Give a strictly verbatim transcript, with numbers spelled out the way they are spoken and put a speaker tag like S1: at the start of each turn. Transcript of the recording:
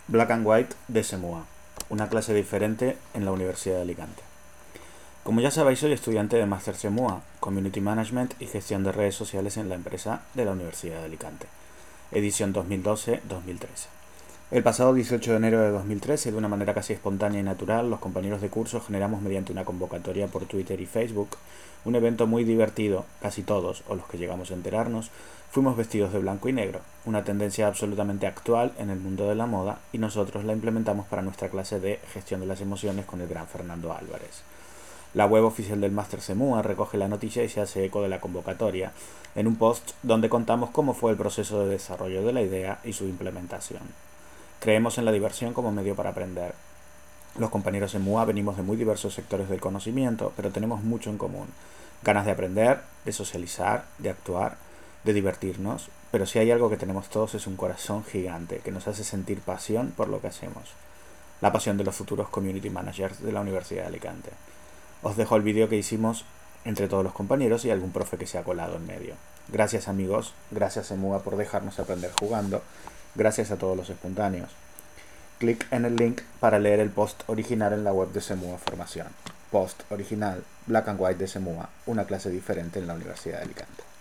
S1: Black and White de SEMUA, una clase diferente en la Universidad de Alicante. Como ya sabéis, soy estudiante de Máster SEMUA, Community Management y Gestión de Redes Sociales en la empresa de la Universidad de Alicante, edición dos mil doce dos mil trece. El pasado dieciocho de enero de dos mil trece, de una manera casi espontánea y natural, los compañeros de curso generamos mediante una convocatoria por Twitter y Facebook un evento muy divertido. Casi todos, o los que llegamos a enterarnos, fuimos vestidos de blanco y negro, una tendencia absolutamente actual en el mundo de la moda, y nosotros la implementamos para nuestra clase de Gestión de las Emociones con el gran Fernando Álvarez. La web oficial del Máster SEMUA recoge la noticia y se hace eco de la convocatoria en un post donde contamos cómo fue el proceso de desarrollo de la idea y su implementación. Creemos en la diversión como medio para aprender. Los compañeros SEMUA venimos de muy diversos sectores del conocimiento, pero tenemos mucho en común. Ganas de aprender, de socializar, de actuar, de divertirnos, pero si hay algo que tenemos todos es un corazón gigante que nos hace sentir pasión por lo que hacemos. La pasión de los futuros Community Managers de la Universidad de Alicante. Os dejo el vídeo que hicimos entre todos los compañeros y algún profe que se ha colado en medio. Gracias amigos, gracias SEMUA por dejarnos aprender jugando, gracias a todos los espontáneos. Clic en el link para leer el post original en la web de SEMUA Formación. Post original, Black and White de SEMUA, una clase diferente en la Universidad de Alicante.